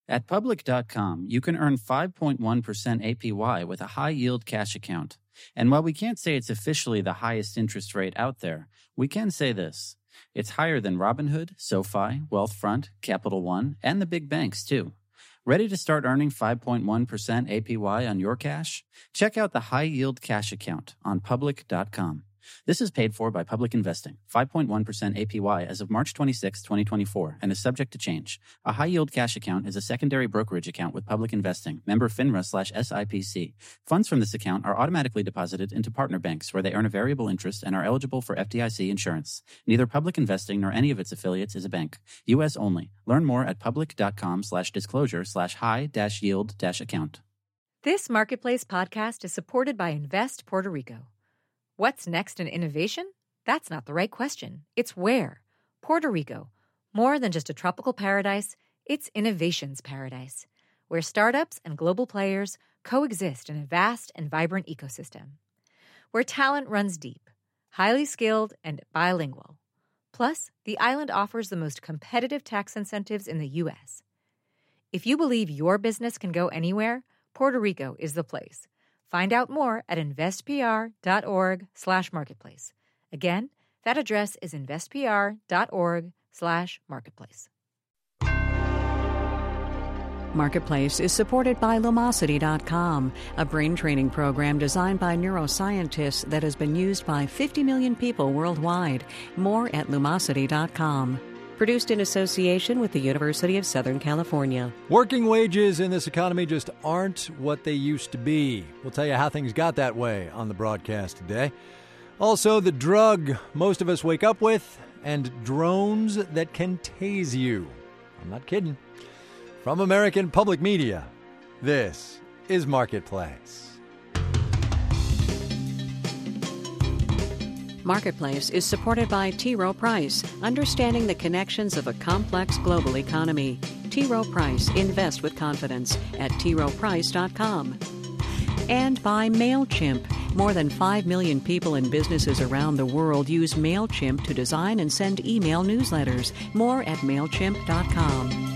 At Public.com, you can earn 5.1% APY with a high-yield cash account. And while we can't say it's officially the highest interest rate out there, we can say this. It's higher than Robinhood, SoFi, Wealthfront, Capital One, and the big banks, too. Ready to start earning 5.1% APY on your cash? Check out the high-yield cash account on Public.com. This is paid for by Public Investing, 5.1% APY as of March 26, 2024, and is subject to change. A high-yield cash account is a secondary brokerage account with Public Investing, member FINRA/SIPC. Funds from this account are automatically deposited into partner banks where they earn a variable interest and are eligible for FDIC insurance. Neither Public Investing nor any of its affiliates is a bank. U.S. only. Learn more at public.com/disclosure/high-yield-account. This Marketplace podcast is supported by Invest Puerto Rico. What's next in innovation? That's not the right question. It's where. Puerto Rico. More than just a tropical paradise, it's innovation's paradise, where startups and global players coexist in a vast and vibrant ecosystem. Where talent runs deep, highly skilled, and bilingual. Plus, the island offers the most competitive tax incentives in the U.S. If you believe your business can go anywhere, Puerto Rico is the place. Find out more at investpr.org/marketplace. Again, that address is investpr.org/marketplace. Marketplace is supported by Lumosity.com, a brain training program designed by neuroscientists that has been used by 50 million people worldwide. More at Lumosity.com. Produced in association with the University of Southern California. Working wages in this economy just aren't what they used to be. We'll tell you how things got that way on the broadcast today. Also, the drug most of us wake up with, and drones that can tase you. I'm not kidding. From American Public Media, this is Marketplace. Marketplace is supported by T. Rowe Price, understanding the connections of a complex global economy. T. Rowe Price, invest with confidence at troweprice.com. And by MailChimp. More than 5 million people and businesses around the world use MailChimp to design and send email newsletters. More at MailChimp.com.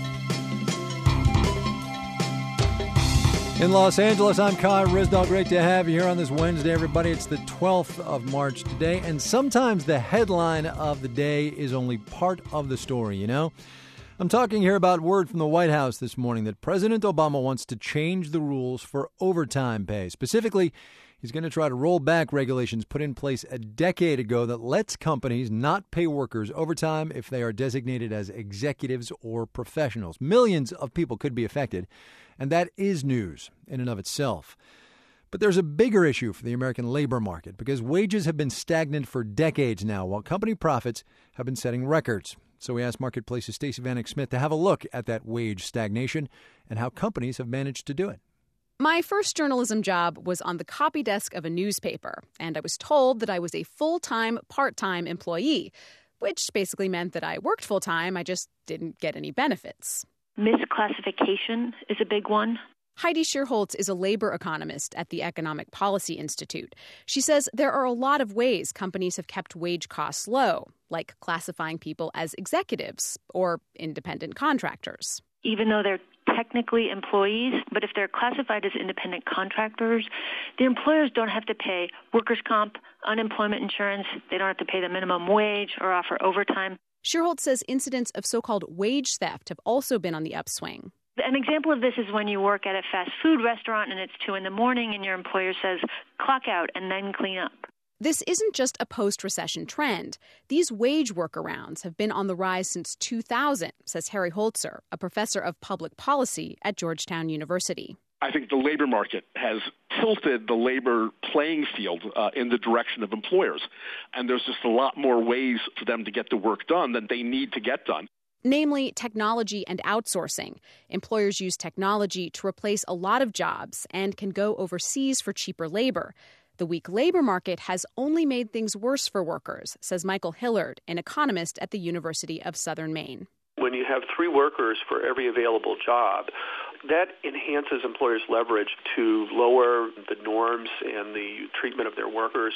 In Los Angeles, I'm Kai Ryssdal. Great to have you here on this Wednesday, everybody. It's the 12th of March today, and sometimes the headline of the day is only part of the story, you know? I'm talking here about word from the White House this morning that President Obama wants to change the rules for overtime pay. Specifically, he's going to try to roll back regulations put in place a decade ago that lets companies not pay workers overtime if they are designated as executives or professionals. Millions of people could be affected. And that is news in and of itself. But there's a bigger issue for the American labor market because wages have been stagnant for decades now, while company profits have been setting records. So we asked Marketplace's Stacey Vanek Smith to have a look at that wage stagnation and how companies have managed to do it. My first journalism job was on the copy desk of a newspaper, and I was told that I was a full-time, part-time employee, which basically meant that I worked full-time, I just didn't get any benefits. Misclassification is a big one. Heidi Shierholz is a labor economist at the Economic Policy Institute. She says there are a lot of ways companies have kept wage costs low, like classifying people as executives or independent contractors. Even though they're technically employees, but if they're classified as independent contractors, the employers don't have to pay workers' comp, unemployment insurance, they don't have to pay the minimum wage or offer overtime. Shierholz says incidents of so-called wage theft have also been on the upswing. An example of this is when you work at a fast food restaurant and it's 2 a.m. and your employer says, clock out and then clean up. This isn't just a post-recession trend. These wage workarounds have been on the rise since 2000, says Harry Holzer, a professor of public policy at Georgetown University. I think the labor market has tilted the labor playing field in the direction of employers. And there's just a lot more ways for them to get the work done than they need to get done. Namely, technology and outsourcing. Employers use technology to replace a lot of jobs and can go overseas for cheaper labor. The weak labor market has only made things worse for workers, says Michael Hillard, an economist at the University of Southern Maine. When you have 3 workers for every available job, that enhances employers' leverage to lower the norms and the treatment of their workers.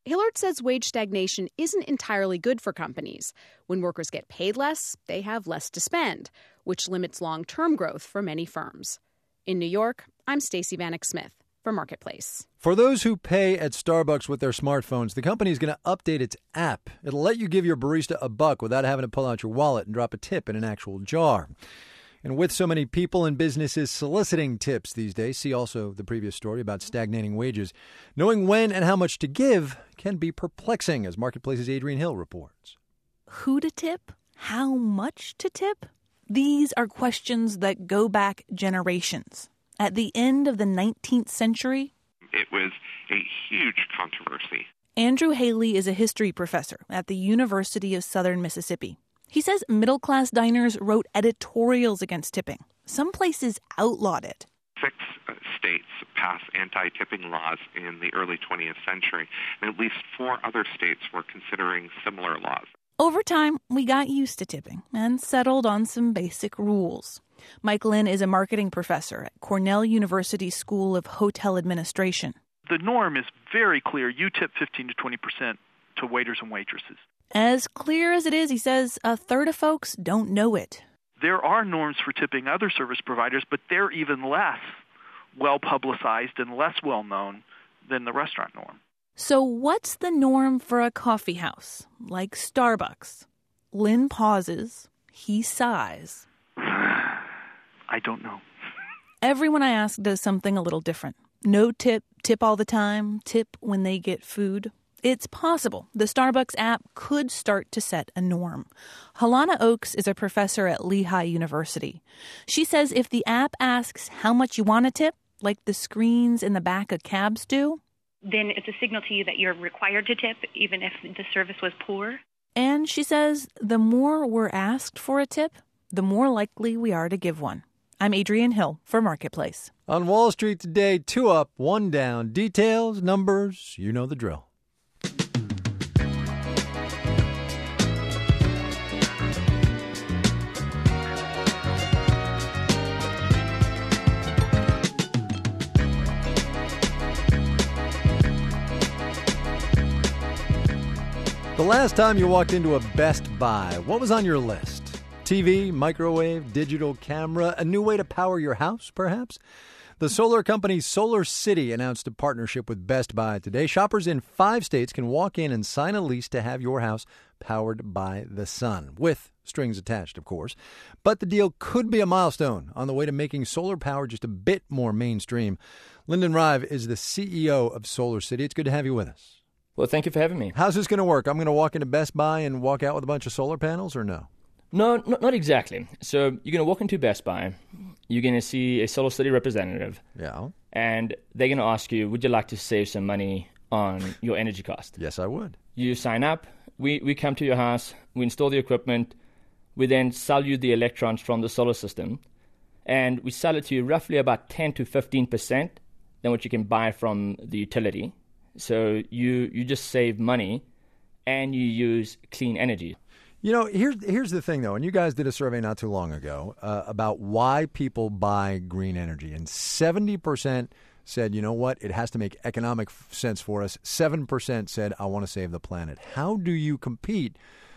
Hillard says wage stagnation isn't entirely good for companies. When workers get paid less, they have less to spend, which limits long-term growth for many firms. In New York, I'm Stacey Vanek Smith for Marketplace. For those who pay at Starbucks with their smartphones, the company is going to update its app. It'll let you give your barista a buck without having to pull out your wallet and drop a tip in an actual jar. And with so many people and businesses soliciting tips these days, see also the previous story about stagnating wages, knowing when and how much to give can be perplexing, as Marketplace's Adrienne Hill reports. Who to tip? How much to tip? These are questions that go back generations. At the end of the 19th century, it was a huge controversy. Andrew Haley is a history professor at the University of Southern Mississippi. He says middle-class diners wrote editorials against tipping. Some places outlawed it. 6 states passed anti-tipping laws in the early 20th century, and at least 4 other states were considering similar laws. Over time, we got used to tipping and settled on some basic rules. Mike Lynn is a marketing professor at Cornell University School of Hotel Administration. The norm is very clear. You tip 15 to 20% to waiters and waitresses. As clear as it is, he says, a third of folks don't know it. There are norms for tipping other service providers, but they're even less well-publicized and less well-known than the restaurant norm. So what's the norm for a coffee house, like Starbucks? Lynn pauses. He sighs. I don't know. Everyone I ask does something a little different. No tip, tip all the time, tip when they get food. It's possible the Starbucks app could start to set a norm. Halana Oakes is a professor at Lehigh University. She says if the app asks how much you want to tip, like the screens in the back of cabs do, then it's a signal to you that you're required to tip, even if the service was poor. And she says the more we're asked for a tip, the more likely we are to give one. I'm Adrienne Hill for Marketplace. On Wall Street today, 2 up, 1 down. Details, numbers, you know the drill. The last time you walked into a Best Buy, what was on your list? TV, microwave, digital camera, a new way to power your house, perhaps? The solar company Solar City announced a partnership with Best Buy today. Shoppers in 5 states can walk in and sign a lease to have your house powered by the sun, with strings attached, of course. But the deal could be a milestone on the way to making solar power just a bit more mainstream. Lyndon Rive is the CEO of Solar City. It's good to have you with us. Well, thank you for having me. How's this going to work? I'm going to walk into Best Buy and walk out with a bunch of solar panels, or no? No, not exactly. So you're going to walk into Best Buy. You're going to see a Solar City representative. Yeah. And they're going to ask you, would you like to save some money on your energy cost? Yes, I would. You sign up. We come to your house. We install the equipment. We then sell you the electrons from the solar system. And we sell it to you roughly about 10 to 15% than what you can buy from the utility. So you just save money and you use clean energy. You know, here's the thing, though, and you guys did a survey not too long ago about why people buy green energy, and 70% said, you know what, it has to make economic sense for us. 7% said, I want to save the planet. How do you compete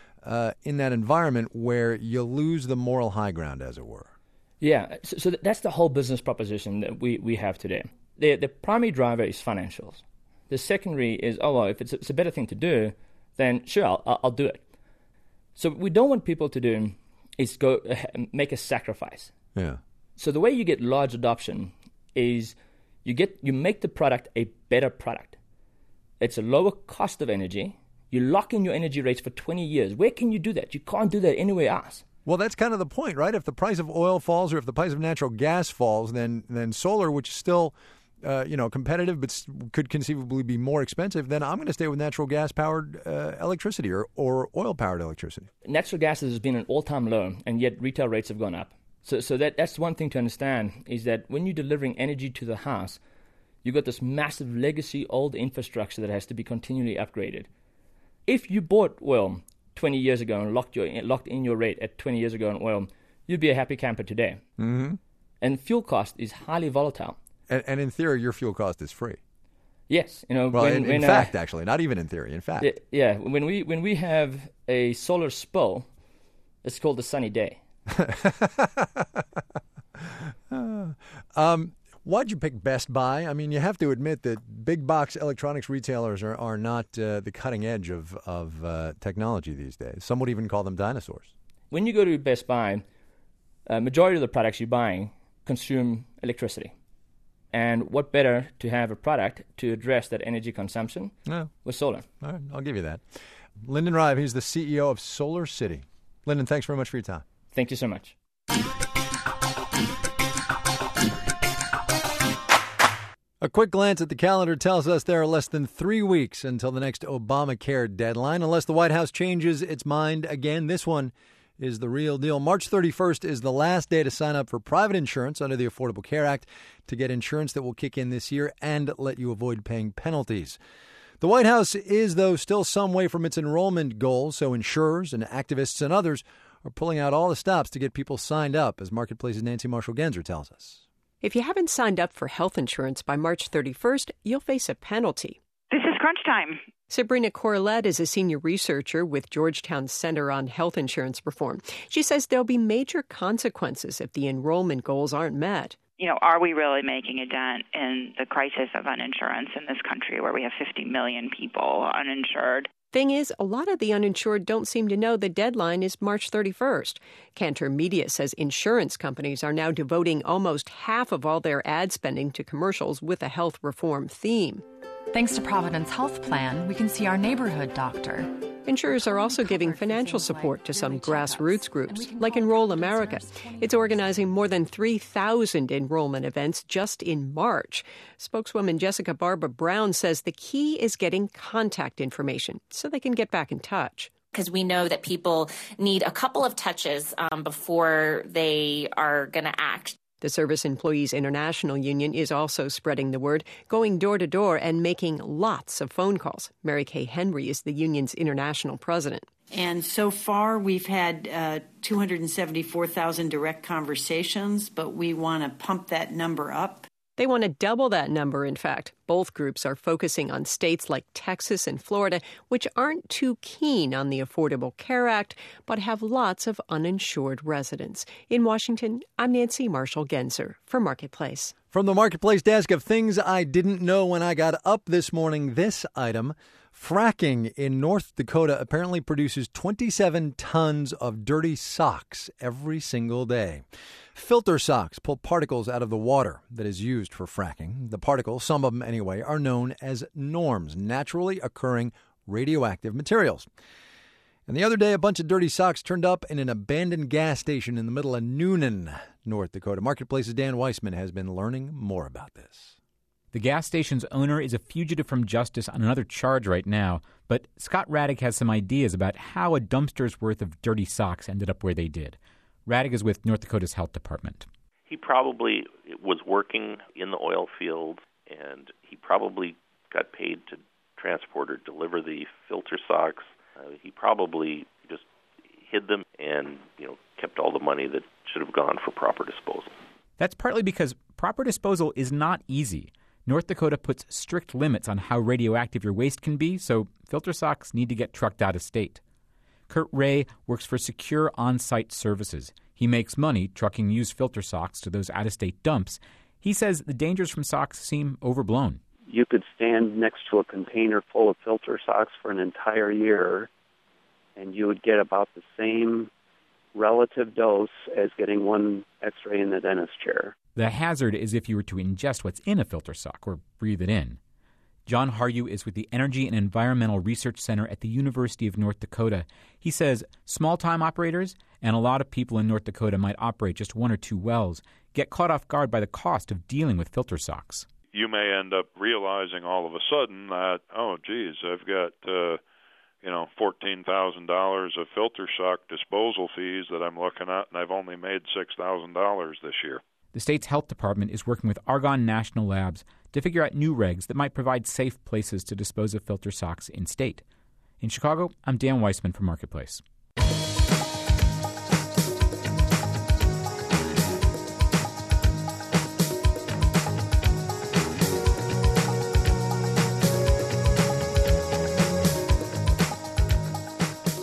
in that environment where you lose the moral high ground, as it were? Yeah, so that's the whole business proposition that we have today. The primary driver is financials. The secondary is, if it's a better thing to do, then sure, I'll do it. So what we don't want people to do is go make a sacrifice. Yeah. So the way you get large adoption is you make the product a better product. It's a lower cost of energy. You lock in your energy rates for 20 years. Where can you do that? You can't do that anywhere else. Well, that's kind of the point, right? If the price of oil falls or if the price of natural gas falls, then solar, which is still competitive but could conceivably be more expensive, then I'm going to stay with natural gas-powered electricity or oil-powered electricity. Natural gas has been an all-time low, and yet retail rates have gone up. So that's one thing to understand, is that when you're delivering energy to the house, you've got this massive legacy old infrastructure that has to be continually upgraded. If you bought oil 20 years ago and locked in your rate at 20 years ago on oil, you'd be a happy camper today. Mm-hmm. And fuel cost is highly volatile. And in theory, your fuel cost is free. Yes, Well, in fact, actually, not even in theory. In fact, yeah. When we have a solar spill, it's called a sunny day. Why'd you pick Best Buy? I mean, you have to admit that big box electronics retailers are not the cutting edge of technology these days. Some would even call them dinosaurs. When you go to Best Buy, majority of the products you're buying consume electricity. And what better to have a product to address that energy consumption with solar? All right, I'll give you that. Lyndon Rive, he's the CEO of Solar City. Lyndon, thanks very much for your time. Thank you so much. A quick glance at the calendar tells us there are less than 3 weeks until the next Obamacare deadline, unless the White House changes its mind again. This one is the real deal. March 31st is the last day to sign up for private insurance under the Affordable Care Act to get insurance that will kick in this year and let you avoid paying penalties. The White House is, though, still some way from its enrollment goals, so insurers and activists and others are pulling out all the stops to get people signed up, as Marketplace's Nancy Marshall-Genzer tells us. If you haven't signed up for health insurance by March 31st, you'll face a penalty. This is crunch time. Sabrina Corlett is a senior researcher with Georgetown Center on Health Insurance Reform. She says there'll be major consequences if the enrollment goals aren't met. Are we really making a dent in the crisis of uninsurance in this country where we have 50 million people uninsured? Thing is, a lot of the uninsured don't seem to know the deadline is March 31st. Cantor Media says insurance companies are now devoting almost half of all their ad spending to commercials with a health reform theme. Thanks to Providence Health Plan, we can see our neighborhood doctor. Insurers are also giving financial support to some grassroots groups, like Enroll America. It's organizing more than 3,000 enrollment events just in March. Spokeswoman Jessica Barbara Brown says the key is getting contact information so they can get back in touch. Because we know that people need a couple of touches before they are going to act. The Service Employees International Union is also spreading the word, going door to door and making lots of phone calls. Mary Kay Henry is the union's international president. And so far, we've had 274,000 direct conversations, but we want to pump that number up. They want to double that number, in fact. Both groups are focusing on states like Texas and Florida, which aren't too keen on the Affordable Care Act, but have lots of uninsured residents. In Washington, I'm Nancy Marshall-Genzer for Marketplace. From the Marketplace desk of things I didn't know when I got up this morning, this item: fracking in North Dakota apparently produces 27 tons of dirty socks every single day. Filter socks pull particles out of the water that is used for fracking. The particles, some of them anyway, are known as norms, naturally occurring radioactive materials. And the other day, a bunch of dirty socks turned up in an abandoned gas station in the middle of Noonan, North Dakota. Marketplace's Dan Weissman has been learning more about this. The gas station's owner is a fugitive from justice on another charge right now, but Scott Raddick has some ideas about how a dumpster's worth of dirty socks ended up where they did. Raddick is with North Dakota's Health Department. He probably was working in the oil field, and he probably got paid to transport or deliver the filter socks. He probably just hid them and, kept all the money that should have gone for proper disposal. That's partly because proper disposal is not easy. North Dakota puts strict limits on how radioactive your waste can be, so filter socks need to get trucked out of state. Kurt Ray works for Secure On-Site Services. He makes money trucking used filter socks to those out-of-state dumps. He says the dangers from socks seem overblown. You could stand next to a container full of filter socks for an entire year, and you would get about the same relative dose as getting one X-ray in the dentist chair. The hazard is if you were to ingest what's in a filter sock or breathe it in. John Haryu is with the Energy and Environmental Research Center at the University of North Dakota. He says small-time operators, and a lot of people in North Dakota might operate just one or two wells, get caught off guard by the cost of dealing with filter socks. You may end up realizing all of a sudden that, I've got, $14,000 of filter sock disposal fees that I'm looking at, and I've only made $6,000 this year. The state's health department is working with Argonne National Labs to figure out new regs that might provide safe places to dispose of filter socks in state. In Chicago, I'm Dan Weissman for Marketplace.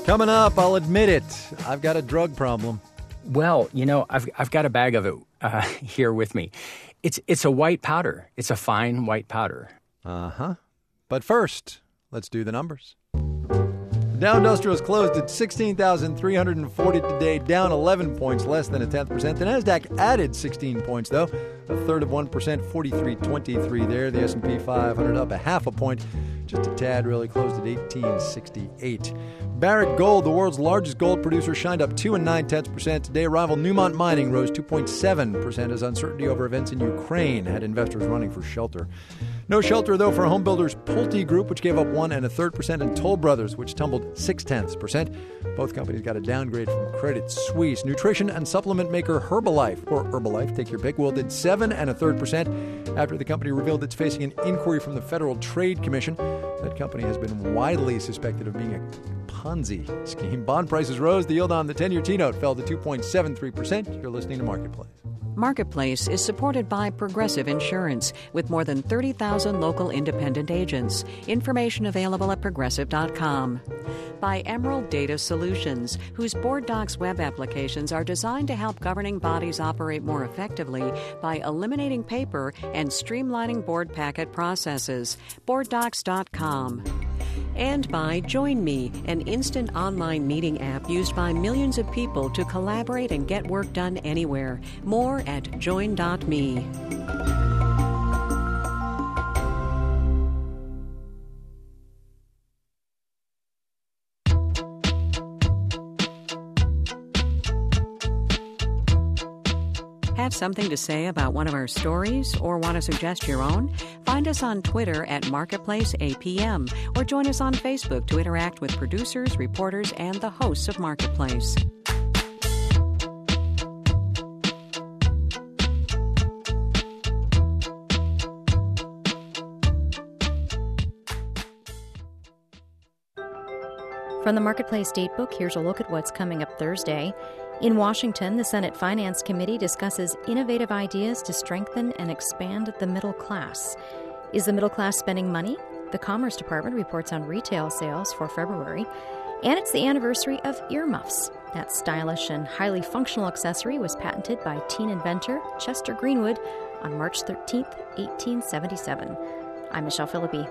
Coming up, I'll admit it, I've got a drug problem. Well, I've got a bag of it here with me. It's a white powder. It's a fine white powder. Uh-huh. But first, let's do the numbers. Dow Industrials closed at 16,340 today, down 11 points, less than 0.1%. The Nasdaq added 16 points, though, 1/3%, 43.23 there. The S&P 500 up 0.5 point, just a tad, really closed at 1868. Barrick Gold, the world's largest gold producer, shined up 2.9% today. Rival Newmont Mining rose 2.7% as uncertainty over events in Ukraine had investors running for shelter. No shelter, though, for home builders Pulte Group, which gave up 1.33%, and Toll Brothers, which tumbled 0.6%. Both companies got a downgrade from Credit Suisse. Nutrition and supplement maker Herbalife, or Herbalife, take your pick, wilted 7.33% after the company revealed it's facing an inquiry from the Federal Trade Commission. That company has been widely suspected of being a Ponzi scheme. Bond prices rose. The yield on the 10-year T-note fell to 2.73%. You're listening to Marketplace. Marketplace is supported by Progressive Insurance with more than 30,000 local independent agents. Information available at progressive.com. By Emerald Data Solutions, whose Board Docs web applications are designed to help governing bodies operate more effectively by eliminating paper and streamlining board packet processes. BoardDocs.com. And by Join Me, an instant online meeting app used by millions of people to collaborate and get work done anywhere. More at join.me. Have something to say about one of our stories or want to suggest your own? Find us on Twitter at MarketplaceAPM or join us on Facebook to interact with producers, reporters, and the hosts of Marketplace. From the Marketplace Datebook, here's a look at what's coming up Thursday. In Washington, the Senate Finance Committee discusses innovative ideas to strengthen and expand the middle class. Is the middle class spending money? The Commerce Department reports on retail sales for February. And it's the anniversary of earmuffs. That stylish and highly functional accessory was patented by teen inventor Chester Greenwood on March 13, 1877. I'm Michelle Philippi.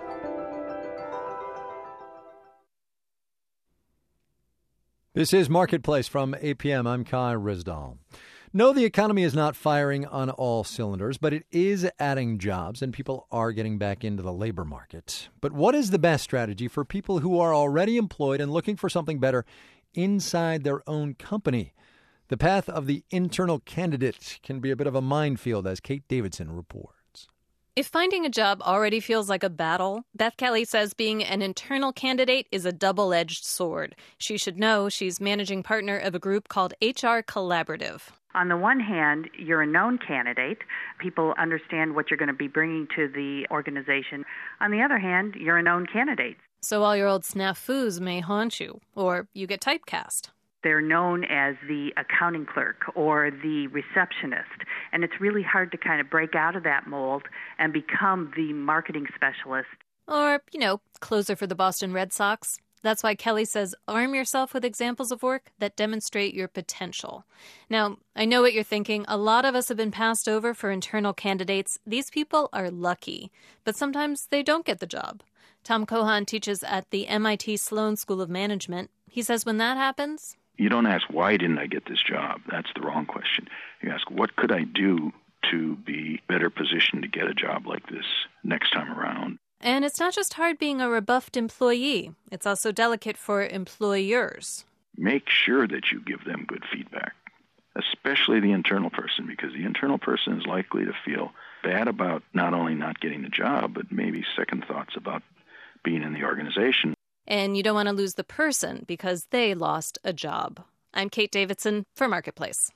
This is Marketplace from APM. I'm Kai Rizdal. No, the economy is not firing on all cylinders, but it is adding jobs and people are getting back into the labor market. But what is the best strategy for people who are already employed and looking for something better inside their own company? The path of the internal candidate can be a bit of a minefield, as Kate Davidson reports. If finding a job already feels like a battle, Beth Kelly says being an internal candidate is a double-edged sword. She should know she's managing partner of a group called HR Collaborative. On the one hand, you're a known candidate. People understand what you're going to be bringing to the organization. On the other hand, you're a known candidate. So all your old snafus may haunt you, or you get typecast. They're known as the accounting clerk or the receptionist, and it's really hard to kind of break out of that mold and become the marketing specialist. Or, closer for the Boston Red Sox. That's why Kelly says arm yourself with examples of work that demonstrate your potential. Now, I know what you're thinking. A lot of us have been passed over for internal candidates. These people are lucky, but sometimes they don't get the job. Tom Cohan teaches at the MIT Sloan School of Management. He says when that happens, you don't ask, why didn't I get this job? That's the wrong question. You ask, what could I do to be better positioned to get a job like this next time around? And it's not just hard being a rebuffed employee. It's also delicate for employers. Make sure that you give them good feedback, especially the internal person, because the internal person is likely to feel bad about not only not getting the job, but maybe second thoughts about being in the organization. And you don't want to lose the person because they lost a job. I'm Kate Davidson for Marketplace.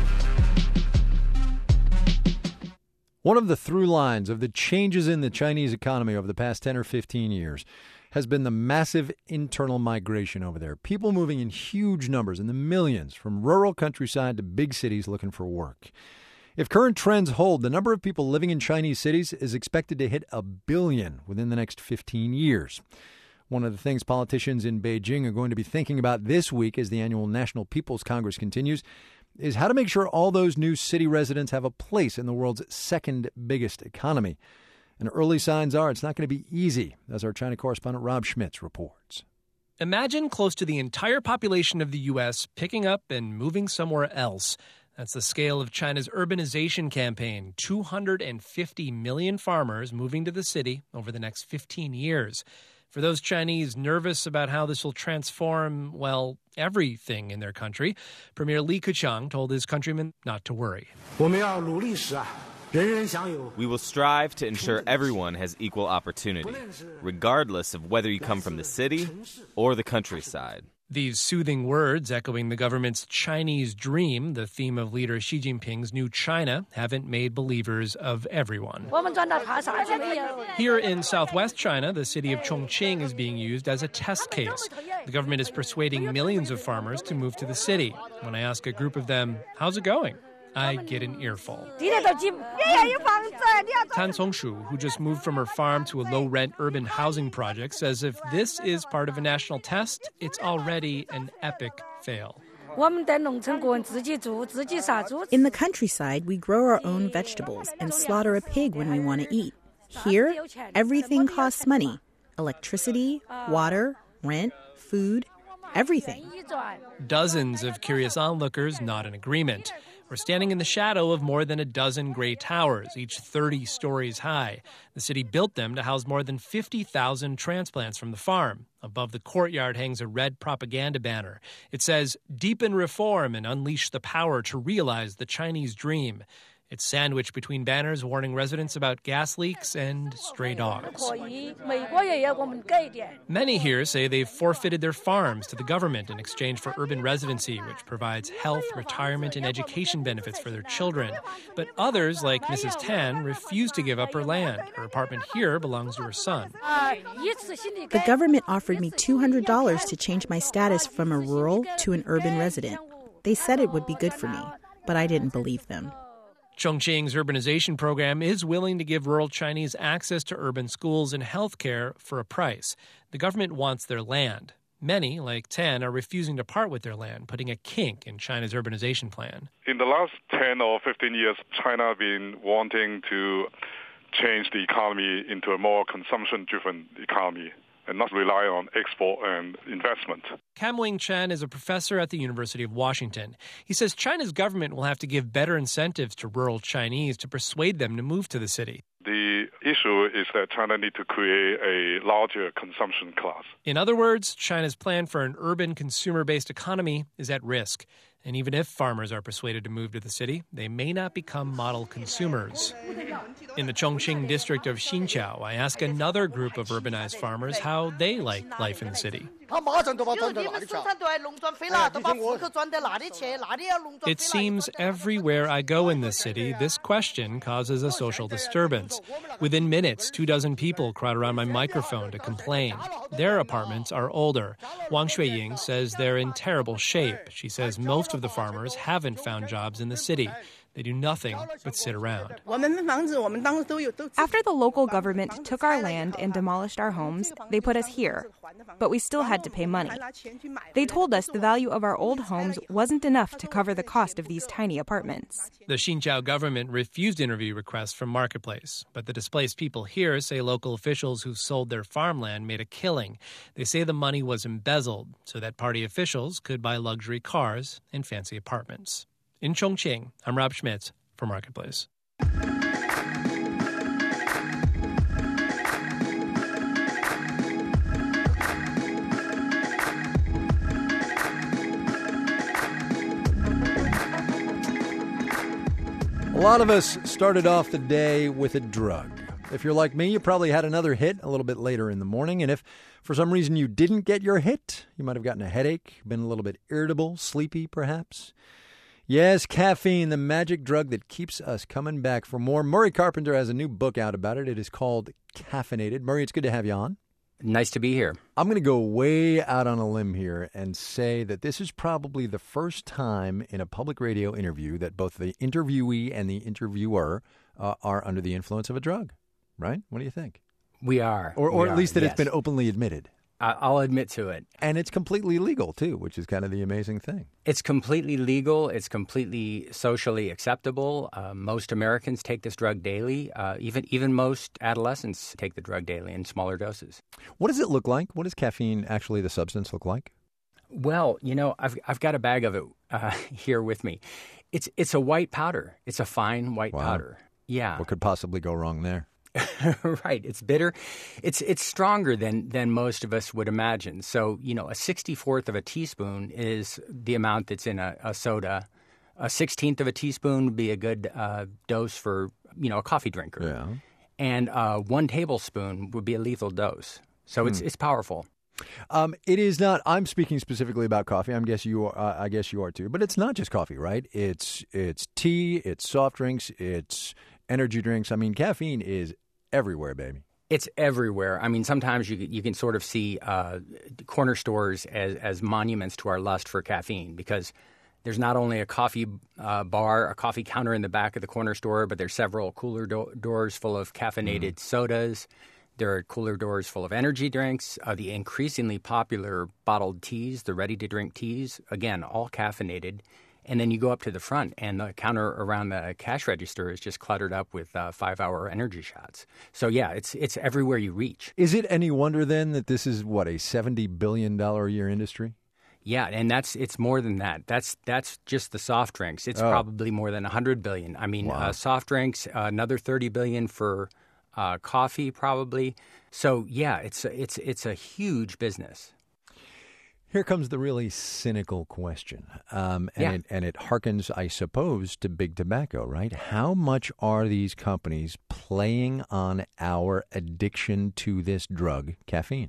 One of the through lines of the changes in the Chinese economy over the past 10 or 15 years has been the massive internal migration over there. People moving in huge numbers, in the millions, from rural countryside to big cities looking for work. If current trends hold, the number of people living in Chinese cities is expected to hit 1 billion within the next 15 years. One of the things politicians in Beijing are going to be thinking about this week as the annual National People's Congress continues is how to make sure all those new city residents have a place in the world's second biggest economy. And early signs are it's not going to be easy, as our China correspondent Rob Schmitz reports. Imagine close to the entire population of the U.S. picking up and moving somewhere else. That's the scale of China's urbanization campaign, 250 million farmers moving to the city over the next 15 years. For those Chinese nervous about how this will transform, well, everything in their country, Premier Li Keqiang told his countrymen not to worry. We will strive to ensure everyone has equal opportunity, regardless of whether you come from the city or the countryside. These soothing words, echoing the government's Chinese dream, the theme of leader Xi Jinping's new China, haven't made believers of everyone. Here in southwest China, the city of Chongqing is being used as a test case. The government is persuading millions of farmers to move to the city. When I ask a group of them, how's it going? I get an earful. Tan Songshu, who just moved from her farm to a low-rent urban housing project, says if this is part of a national test, it's already an epic fail. In the countryside, we grow our own vegetables and slaughter a pig when we want to eat. Here, everything costs money. Electricity, water, rent, food, everything. Dozens of curious onlookers not in agreement. We're standing in the shadow of more than a dozen gray towers, each 30 stories high. The city built them to house more than 50,000 transplants from the farm. Above the courtyard hangs a red propaganda banner. It says, "Deepen reform and unleash the power to realize the Chinese dream." It's sandwiched between banners warning residents about gas leaks and stray dogs. Many here say they've forfeited their farms to the government in exchange for urban residency, which provides health, retirement, and education benefits for their children. But others, like Mrs. Tan, refuse to give up her land. Her apartment here belongs to her son. The government offered me $200 to change my status from a rural to an urban resident. They said it would be good for me, but I didn't believe them. Chongqing's urbanization program is willing to give rural Chinese access to urban schools and health care for a price. The government wants their land. Many, like Tan, are refusing to part with their land, putting a kink in China's urbanization plan. In the last 10 or 15 years, China has been wanting to change the economy into a more consumption-driven economy and not rely on export and investment. Kam Wing-Chen is a professor at the University of Washington. He says China's government will have to give better incentives to rural Chinese to persuade them to move to the city. The issue is that China needs to create a larger consumption class. In other words, China's plan for an urban consumer-based economy is at risk. And even if farmers are persuaded to move to the city, they may not become model consumers. In the Chongqing district of Xinqiao, I ask another group of urbanized farmers how they like life in the city. It seems everywhere I go in this city, this question causes a social disturbance. Within minutes, 24 people crowd around my microphone to complain. Their apartments are older. Wang Xueying says they're in terrible shape. She says most of the farmers haven't found jobs in the city. They do nothing but sit around. After the local government took our land and demolished our homes, they put us here. But we still had to pay money. They told us the value of our old homes wasn't enough to cover the cost of these tiny apartments. The Xinqiao government refused interview requests from Marketplace, but the displaced people here say local officials who sold their farmland made a killing. They say the money was embezzled so that party officials could buy luxury cars and fancy apartments. In Chongqing, I'm Rob Schmitz for Marketplace. A lot of us started off the day with a drug. If you're like me, you probably had another hit a little bit later in the morning. And if for some reason you didn't get your hit, you might have gotten a headache, been a little bit irritable, sleepy perhaps. Yes, caffeine, the magic drug that keeps us coming back for more. Murray Carpenter has a new book out about it. It is called Caffeinated. Murray, it's good to have you on. Nice to be here. I'm going to go way out on a limb here and say that this is probably the first time in a public radio interview that both the interviewee and the interviewer are under the influence of a drug, right? What do you think? We are. Or at least that yes. It's been openly admitted. I'll admit to it. And it's completely legal, too, which is kind of the amazing thing. It's completely legal. It's completely socially acceptable. Most Americans take this drug daily. Even most adolescents take the drug daily in smaller doses. What does it look like? What does caffeine, actually the substance, look like? Well, I've got a bag of it here with me. It's a white powder. It's a fine white powder. Yeah. What could possibly go wrong there? Right. It's bitter. It's stronger than most of us would imagine. So, a 64th of a teaspoon is the amount that's in a soda. A 16th of a teaspoon would be a good dose for, a coffee drinker. Yeah. And 1 tablespoon would be a lethal dose. So it's powerful. It is not. I'm speaking specifically about coffee. I guess you are too. But it's not just coffee, right? It's tea. It's soft drinks. It's energy drinks. I mean, caffeine is everywhere, baby. It's everywhere. I mean, sometimes you can sort of see corner stores as monuments to our lust for caffeine, because there's not only a coffee bar, a coffee counter in the back of the corner store, but there's several cooler doors full of caffeinated sodas. There are cooler doors full of energy drinks, the increasingly popular bottled teas, the ready-to-drink teas, again, all caffeinated. And then you go up to the front, and the counter around the cash register is just cluttered up with 5-hour energy shots. So, yeah, it's everywhere you reach. Is it any wonder, then, that this is, a $70 billion a year industry? Yeah, and it's more than that. That's just the soft drinks. It's probably more than $100 billion. I mean, soft drinks, another $30 billion for coffee, probably. So, yeah, it's a huge business. Here comes the really cynical question, and it harkens, I suppose, to big tobacco, right? How much are these companies playing on our addiction to this drug, caffeine?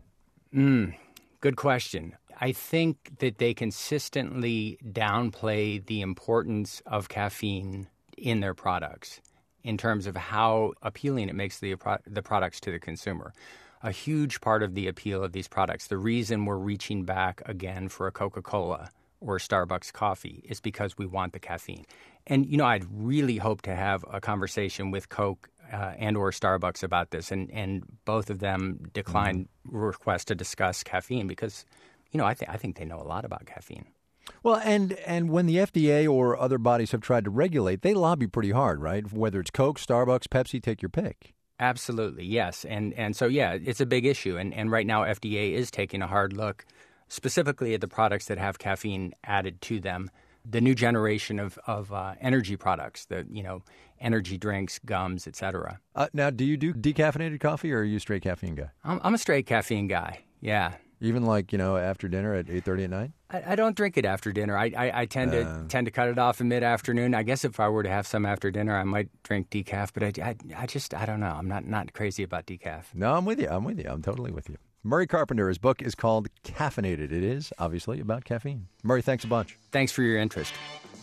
Good question. I think that they consistently downplay the importance of caffeine in their products in terms of how appealing it makes the products to the consumer. A huge part of the appeal of these products, the reason we're reaching back again for a Coca-Cola or Starbucks coffee, is because we want the caffeine. And, I'd really hope to have a conversation with Coke and or Starbucks about this, and both of them declined requests to discuss caffeine because, I think they know a lot about caffeine. Well, and when the FDA or other bodies have tried to regulate, they lobby pretty hard, right? Whether it's Coke, Starbucks, Pepsi, take your pick. Absolutely, yes. And so, yeah, it's a big issue. And right now, FDA is taking a hard look specifically at the products that have caffeine added to them. The new generation of energy products, energy drinks, gums, etc. Now, do you do decaffeinated coffee, or are you a straight caffeine guy? I'm a straight caffeine guy, yeah. Even after dinner at 8:30 at night? I don't drink it after dinner. I tend to cut it off in mid-afternoon. I guess if I were to have some after dinner, I might drink decaf. But I don't know. I'm not crazy about decaf. No, I'm with you. I'm totally with you. Murray Carpenter, his book is called Caffeinated. It is, obviously, about caffeine. Murray, thanks a bunch. Thanks for your interest.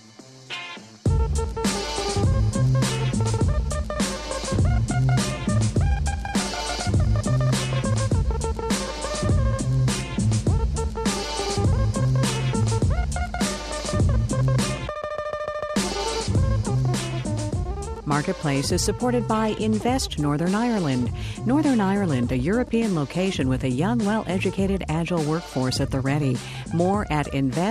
Marketplace is supported by Invest Northern Ireland. Northern Ireland, a European location with a young, well-educated, agile workforce at the ready. More at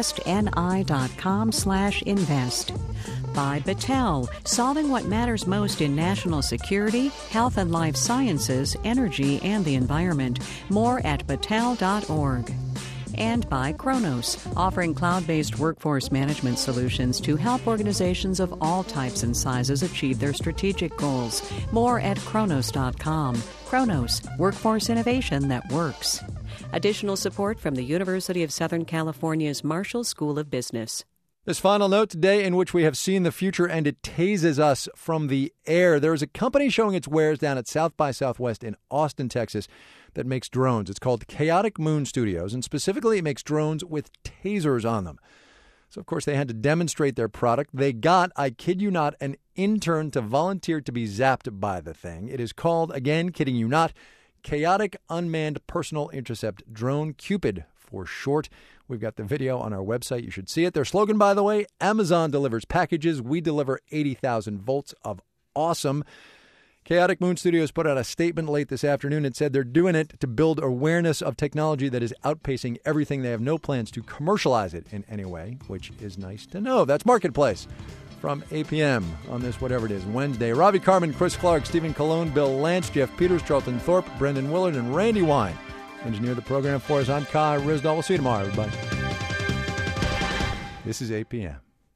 investni.com/invest. By Battelle, solving what matters most in national security, health and life sciences, energy, and the environment. More at battelle.org. And by Kronos, offering cloud-based workforce management solutions to help organizations of all types and sizes achieve their strategic goals. More at Kronos.com. Kronos, workforce innovation that works. Additional support from the University of Southern California's Marshall School of Business. This final note today, in which we have seen the future and it tases us from the air. There is a company showing its wares down at South by Southwest in Austin, Texas, that makes drones. It's called Chaotic Moon Studios, and specifically it makes drones with tasers on them. So, of course, they had to demonstrate their product. They got, I kid you not, an intern to volunteer to be zapped by the thing. It is called, again, kidding you not, Chaotic Unmanned Personal Intercept Drone, Cupid for short. We've got the video on our website. You should see it. Their slogan, by the way, Amazon delivers packages. We deliver 80,000 volts of awesome. Chaotic Moon Studios put out a statement late this afternoon. It said they're doing it to build awareness of technology that is outpacing everything. They have no plans to commercialize it in any way, which is nice to know. That's Marketplace from APM on this, whatever it is, Wednesday. Ravi Carmen, Chris Clark, Stephen Colon, Bill Lance, Jeff Peters, Charlton Thorpe, Brendan Willard, and Randy Wine engineer the program for us. I'm Kai Ryssdal. We'll see you tomorrow, everybody. This is APM.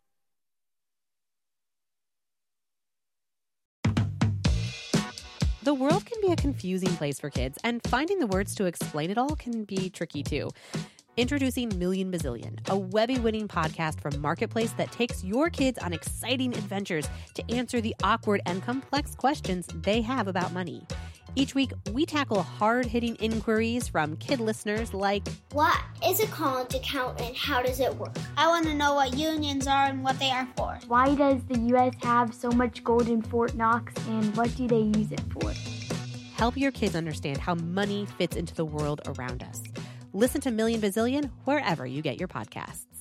The world can be a confusing place for kids, and finding the words to explain it all can be tricky too. Introducing Million Bazillion, a Webby-winning podcast from Marketplace that takes your kids on exciting adventures to answer the awkward and complex questions they have about money. Each week, we tackle hard-hitting inquiries from kid listeners like, what is a college account and how does it work? I want to know what unions are and what they are for. Why does the U.S. have so much gold in Fort Knox and what do they use it for? Help your kids understand how money fits into the world around us. Listen to Million Bazillion wherever you get your podcasts.